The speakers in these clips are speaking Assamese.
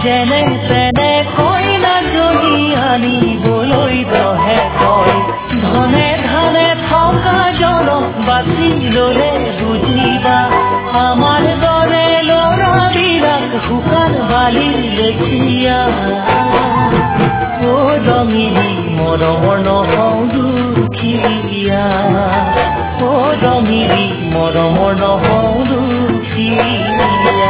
যেনে তেনে কইনাজনী আনিবলৈ দহে কয় ধনে ধানে থকা জনক বাছি ললে বুজিবা আমাৰ দৰে ল'ৰাবিলাক শুকান বালি লেখিয়া ও ৰঙিনী মৰমৰ নহওঁ দুখীয়া ও ৰঙিনী মৰমৰ নহওঁ দুখীয়া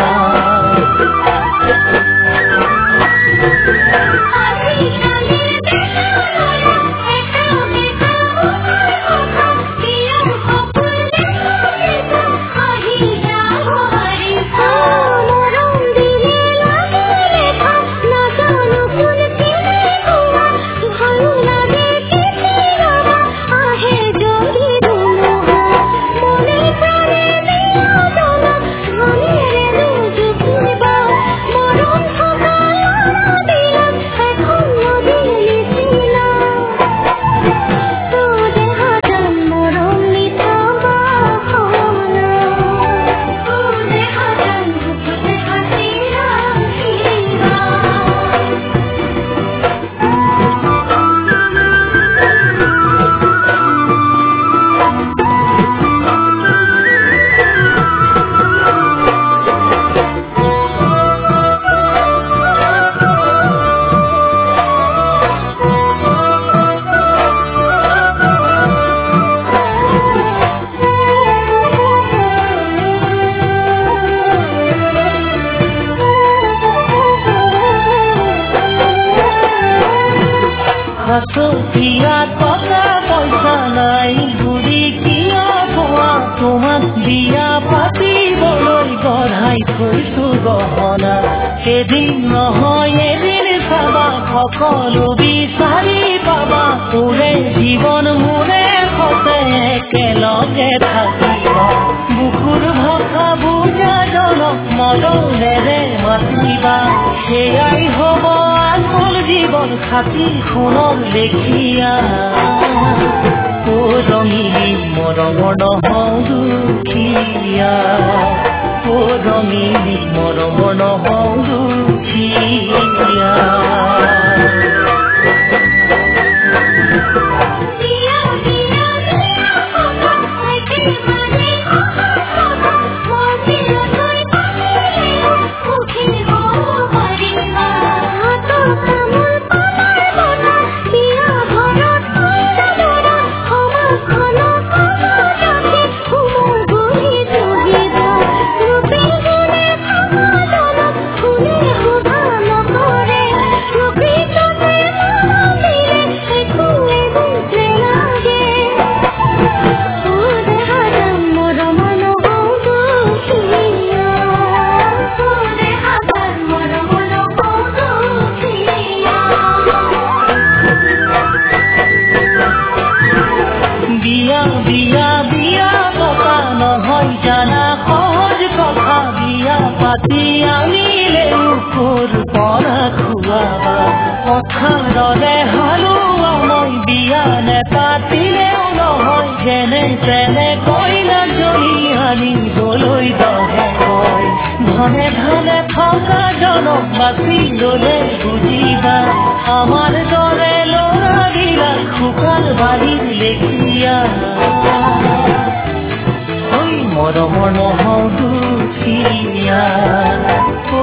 হাততিয়া টকা পইচা নাই ঘূৰি কিয় পোৱা তোমাক বিয়া পাতিবলৈ গঢ়াই থৈছো গহনা এদিন নহয় এদিন চাবা সকলো বিচাৰি পাবা তোৰে জীৱন মোৰে সতে একেলগে থাকিবা বুকুৰ ভাষা বুজা জনক মৰমেৰে মাতিবা সেয়াই হ'ব আচল জীৱন খাতি সোণৰ লেখিয়া ও ৰঙিনী মৰমৰ নহওঁ দুখীয়া ও ৰঙিনী মৰমৰ নহওঁ দুখীয়া আনিলে উকুৰ পৰা খুৱাবা পথাৰৰে হালোৱা মই বিয়া নেপাতিলেও নহয় যেনে তেনে কইনাজনী আনিবলৈ দহে কয় ধনে ধানে থকা জনক বাছি ললে বুজিবা আমাৰ দৰে ল'ৰাবিলাক শুকান বালিৰ লেখিয়া মৰমৰ নহওঁ দুখীয়া ও